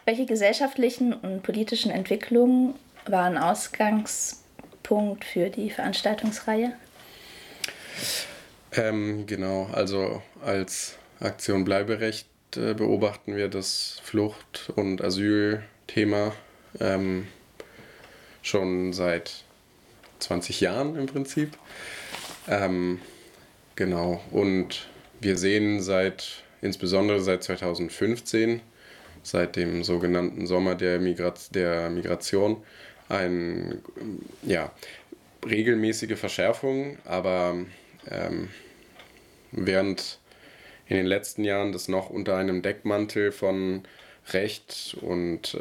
Welche gesellschaftlichen und politischen Entwicklungen waren Ausgangspunkt für die Veranstaltungsreihe? Genau, also als Aktion Bleiberecht beobachten wir das Flucht- und Asylthema schon seit 20 Jahren im Prinzip. Genau, und wir sehen insbesondere seit 2015, seit dem sogenannten Sommer der Migration, eine regelmäßige Verschärfung, aber während in den letzten Jahren das noch unter einem Deckmantel von Recht und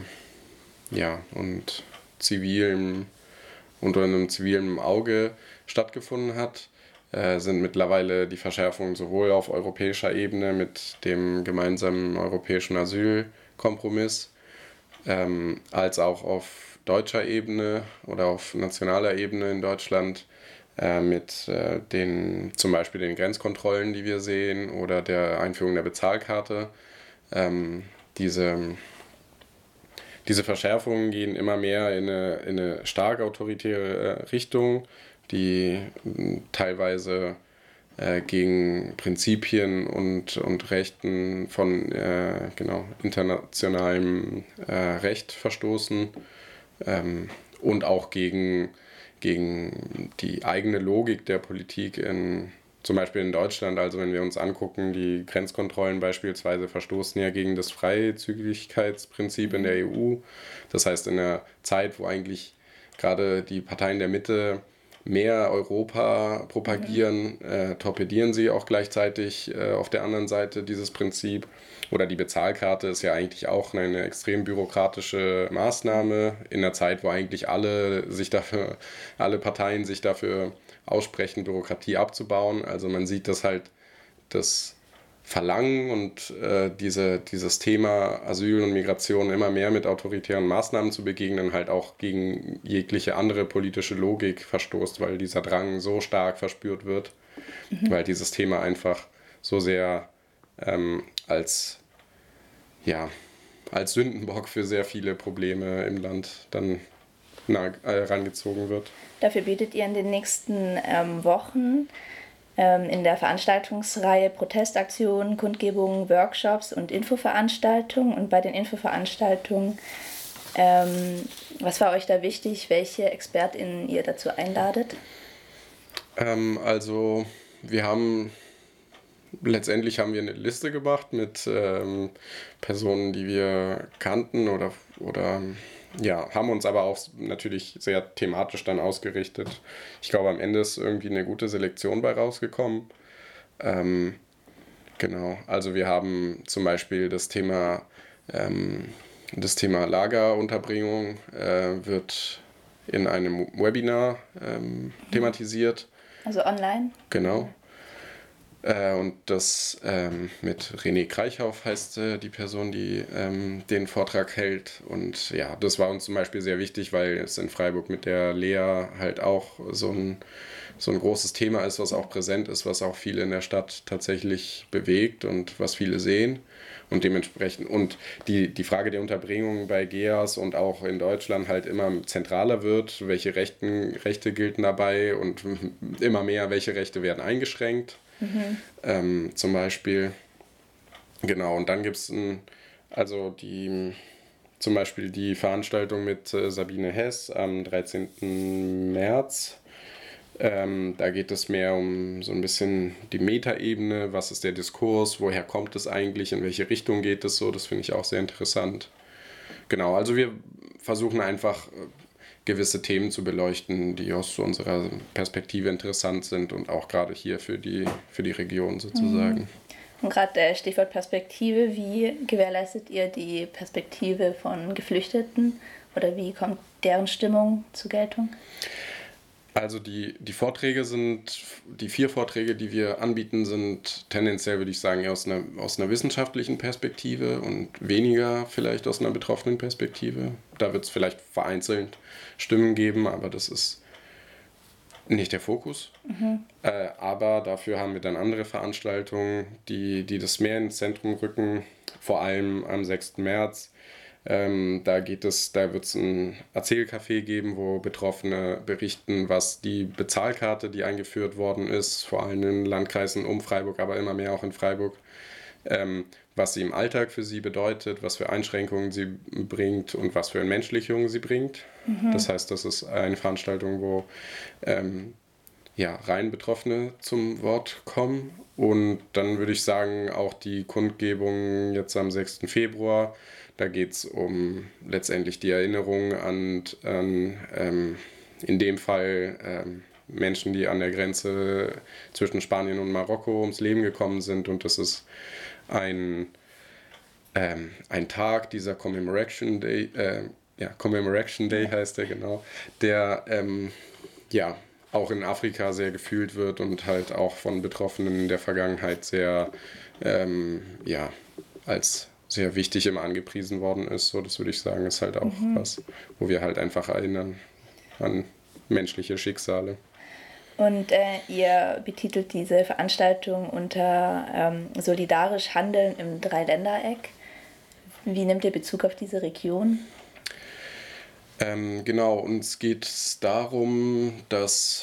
und zivilem, unter einem zivilen Auge stattgefunden hat, sind mittlerweile die Verschärfungen sowohl auf europäischer Ebene mit dem gemeinsamen europäischen Asylkompromiss als auch auf deutscher Ebene oder auf nationaler Ebene in Deutschland mit zum Beispiel den Grenzkontrollen, die wir sehen, oder der Einführung der Bezahlkarte. Diese Verschärfungen gehen immer mehr in eine stark autoritäre Richtung, die teilweise gegen Prinzipien und Rechten von internationalem Recht verstoßen und auch gegen die eigene Logik der Politik zum Beispiel in Deutschland. Also wenn wir uns angucken, die Grenzkontrollen beispielsweise verstoßen ja gegen das Freizügigkeitsprinzip in der EU. Das heißt, in einer Zeit, wo eigentlich gerade die Parteien der Mitte mehr Europa propagieren, torpedieren sie auch gleichzeitig auf der anderen Seite dieses Prinzip. Oder die Bezahlkarte ist ja eigentlich auch eine extrem bürokratische Maßnahme in einer Zeit, wo eigentlich alle Parteien sich dafür aussprechen, Bürokratie abzubauen. Also man sieht, dass halt das Verlangen und dieses Thema Asyl und Migration immer mehr mit autoritären Maßnahmen zu begegnen, halt auch gegen jegliche andere politische Logik verstoßt, weil dieser Drang so stark verspürt wird, weil dieses Thema einfach so sehr als Sündenbock für sehr viele Probleme im Land dann herangezogen wird. Dafür bietet ihr in den nächsten Wochen in der Veranstaltungsreihe Protestaktionen, Kundgebungen, Workshops und Infoveranstaltungen. Und bei den Infoveranstaltungen, was war euch da wichtig, welche ExpertInnen ihr dazu einladet? Also letztendlich haben wir eine Liste gemacht mit Personen, die wir kannten oder haben uns aber auch natürlich sehr thematisch dann ausgerichtet. Ich glaube, am Ende ist irgendwie eine gute Selektion bei rausgekommen. Genau, also wir haben zum Beispiel das Thema Lagerunterbringung wird in einem Webinar thematisiert. Also online? Genau. Und das mit René Kreichhoff heißt die Person, die den Vortrag hält. Und ja, das war uns zum Beispiel sehr wichtig, weil es in Freiburg mit der Lea halt auch so ein großes Thema ist, was auch präsent ist, was auch viele in der Stadt tatsächlich bewegt und was viele sehen. Und dementsprechend, und die Frage der Unterbringung bei GEAS und auch in Deutschland halt immer zentraler wird, welche Rechte gelten dabei und immer mehr, welche Rechte werden eingeschränkt. Zum Beispiel. Genau, und dann gibt es zum Beispiel die Veranstaltung mit Sabine Hess am 13. März. Da geht es mehr um so ein bisschen die Metaebene, was ist der Diskurs, woher kommt es eigentlich, in welche Richtung geht es so, das finde ich auch sehr interessant. Genau, also wir versuchen einfach gewisse Themen zu beleuchten, die aus so unserer Perspektive interessant sind und auch gerade hier für die Region sozusagen. Und gerade Stichwort Perspektive, wie gewährleistet ihr die Perspektive von Geflüchteten oder wie kommt deren Stimmung zur Geltung? Also die 4 Vorträge, die wir anbieten, sind tendenziell, würde ich sagen, eher aus einer wissenschaftlichen Perspektive und weniger vielleicht aus einer betroffenen Perspektive. Da wird es vielleicht vereinzelt Stimmen geben, aber das ist nicht der Fokus. Aber dafür haben wir dann andere Veranstaltungen, die das mehr ins Zentrum rücken. vor allem am 6. März. Da wird es ein Erzählcafé geben, wo Betroffene berichten, was die Bezahlkarte, die eingeführt worden ist, vor allem in Landkreisen um Freiburg, aber immer mehr auch in Freiburg, was sie im Alltag für sie bedeutet, was für Einschränkungen sie bringt und was für Entmenschlichung sie bringt. Das heißt, das ist eine Veranstaltung, wo rein Betroffene zum Wort kommen. Und dann würde ich sagen, auch die Kundgebung jetzt am 6. Februar, da geht es um letztendlich die Erinnerung an in dem Fall Menschen, die an der Grenze zwischen Spanien und Marokko ums Leben gekommen sind. Und das ist ein Tag, dieser Commemoration Day, Commemoration Day heißt der genau, der auch in Afrika sehr gefühlt wird und halt auch von Betroffenen in der Vergangenheit sehr als sehr wichtig immer angepriesen worden ist. So, das würde ich sagen, ist halt auch was, wo wir halt einfach erinnern an menschliche Schicksale. Und ihr betitelt diese Veranstaltung unter solidarisch Handeln im Dreiländereck. Wie nimmt ihr Bezug auf diese Region? Genau, uns geht es darum, dass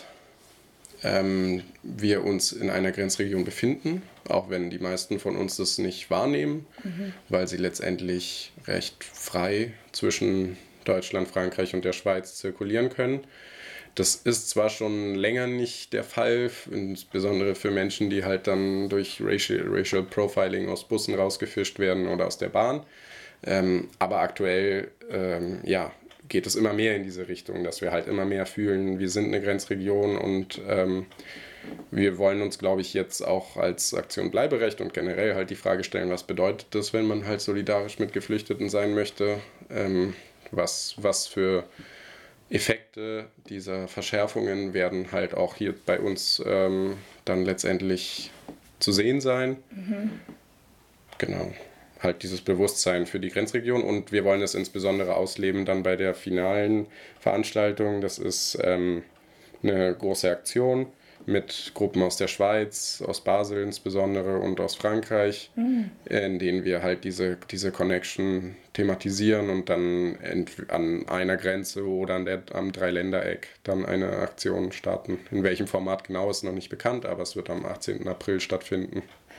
wir uns in einer Grenzregion befinden, auch wenn die meisten von uns das nicht wahrnehmen, weil sie letztendlich recht frei zwischen Deutschland, Frankreich und der Schweiz zirkulieren können. Das ist zwar schon länger nicht der Fall, insbesondere für Menschen, die halt dann durch Racial Profiling aus Bussen rausgefischt werden oder aus der Bahn. Aber aktuell geht es immer mehr in diese Richtung, dass wir halt immer mehr fühlen, wir sind eine Grenzregion und wir wollen uns, glaube ich, jetzt auch als Aktion Bleiberecht und generell halt die Frage stellen, was bedeutet das, wenn man halt solidarisch mit Geflüchteten sein möchte, was für Effekte dieser Verschärfungen werden halt auch hier bei uns dann letztendlich zu sehen sein. Genau. Halt dieses Bewusstsein für die Grenzregion und wir wollen es insbesondere ausleben dann bei der finalen Veranstaltung. Das ist eine große Aktion mit Gruppen aus der Schweiz, aus Basel insbesondere und aus Frankreich, in denen wir halt diese Connection thematisieren und dann an einer Grenze oder am Dreiländereck dann eine Aktion starten. In welchem Format genau ist noch nicht bekannt, aber es wird am 18. April stattfinden.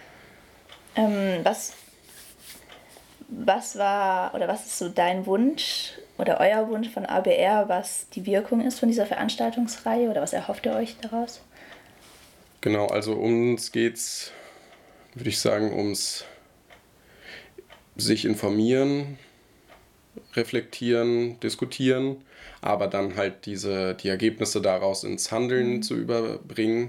Was ist so dein Wunsch oder euer Wunsch von ABR, was die Wirkung ist von dieser Veranstaltungsreihe oder was erhofft ihr euch daraus? Genau, also uns geht's, würde ich sagen, ums sich informieren, reflektieren, diskutieren, aber dann halt die Ergebnisse daraus ins Handeln zu überbringen.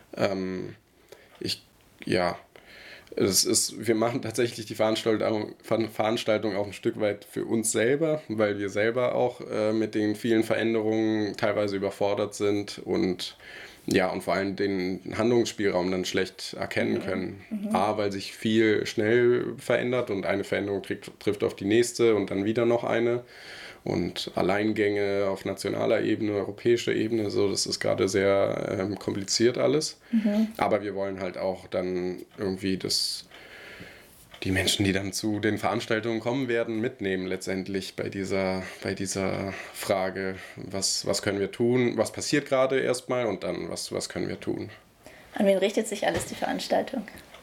Wir machen tatsächlich die Veranstaltung auch ein Stück weit für uns selber, weil wir selber auch mit den vielen Veränderungen teilweise überfordert sind und vor allem den Handlungsspielraum dann schlecht erkennen können. Weil sich viel schnell verändert und eine Veränderung trifft auf die nächste und dann wieder noch eine. Und Alleingänge auf nationaler Ebene, europäischer Ebene, so, das ist gerade sehr kompliziert alles. Aber wir wollen halt auch dann irgendwie die Menschen, die dann zu den Veranstaltungen kommen werden, mitnehmen letztendlich bei dieser Frage, was können wir tun, was passiert gerade erstmal und dann was können wir tun. An wen richtet sich alles die Veranstaltung?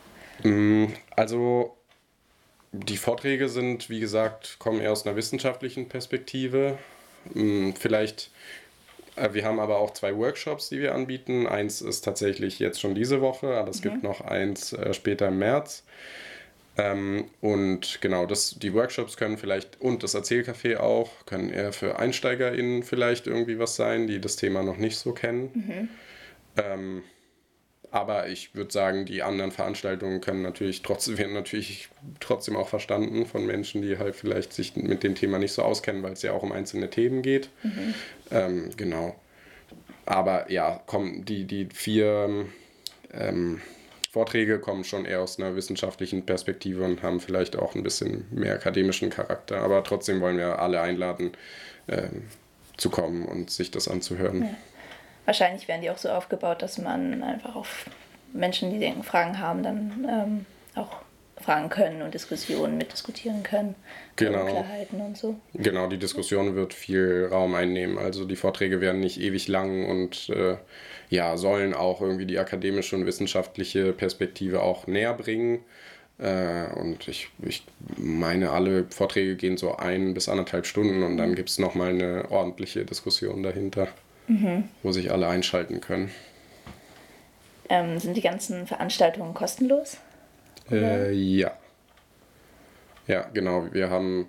Also die Vorträge sind, wie gesagt, kommen eher aus einer wissenschaftlichen Perspektive. Wir haben aber auch 2 Workshops, die wir anbieten. Eins ist tatsächlich jetzt schon diese Woche, aber es gibt noch eins später im März. Und genau, die Workshops können vielleicht, und das Erzählcafé auch, können eher für EinsteigerInnen vielleicht irgendwie was sein, die das Thema noch nicht so kennen. Aber ich würde sagen, die anderen Veranstaltungen werden natürlich trotzdem auch verstanden von Menschen, die halt vielleicht sich mit dem Thema nicht so auskennen, weil es ja auch um einzelne Themen geht. Genau. Aber ja, die 4 Vorträge kommen schon eher aus einer wissenschaftlichen Perspektive und haben vielleicht auch ein bisschen mehr akademischen Charakter. Aber trotzdem wollen wir alle einladen, zu kommen und sich das anzuhören. Ja. Wahrscheinlich werden die auch so aufgebaut, dass man einfach auf Menschen, die Fragen haben, dann auch fragen können und Diskussionen mitdiskutieren können. Genau. Unklarheiten und so. Genau, die Diskussion wird viel Raum einnehmen. Also die Vorträge werden nicht ewig lang und sollen auch irgendwie die akademische und wissenschaftliche Perspektive auch näher bringen. Und ich meine, alle Vorträge gehen so 1 bis 1,5 Stunden und dann gibt es nochmal eine ordentliche Diskussion dahinter, wo sich alle einschalten können. Sind die ganzen Veranstaltungen kostenlos? Ja. Ja, genau. Wir haben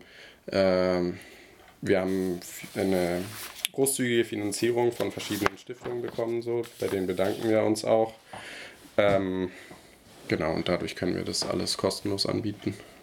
eine großzügige Finanzierung von verschiedenen Stiftungen bekommen, so. Bei denen bedanken wir uns auch. Genau, und dadurch können wir das alles kostenlos anbieten.